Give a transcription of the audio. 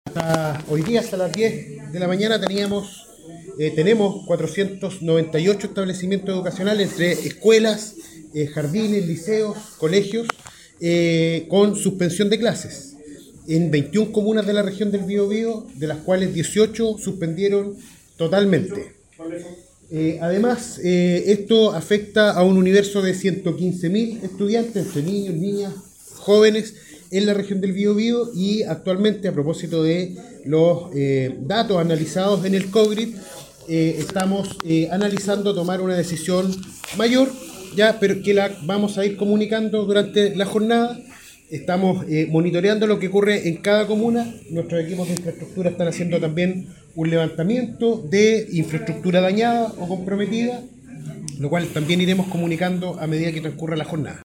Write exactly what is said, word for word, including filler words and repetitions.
Hasta hoy día, hasta las diez de la mañana, teníamos, eh, tenemos cuatrocientos noventa y ocho establecimientos educacionales entre escuelas, eh, jardines, liceos, colegios, eh, con suspensión de clases en veintiuna comunas de la región del Biobío, de las cuales dieciocho suspendieron totalmente. Eh, además, eh, esto afecta a un universo de ciento quince mil estudiantes, entre niños, niñas, jóvenes, en la región del Biobío, y actualmente, a propósito de los eh, datos analizados en el COGRID, eh, estamos eh, analizando tomar una decisión mayor, ya, pero que la vamos a ir comunicando durante la jornada. Estamos eh, monitoreando lo que ocurre en cada comuna. Nuestros equipos de infraestructura están haciendo también un levantamiento de infraestructura dañada o comprometida, lo cual también iremos comunicando a medida que transcurra la jornada.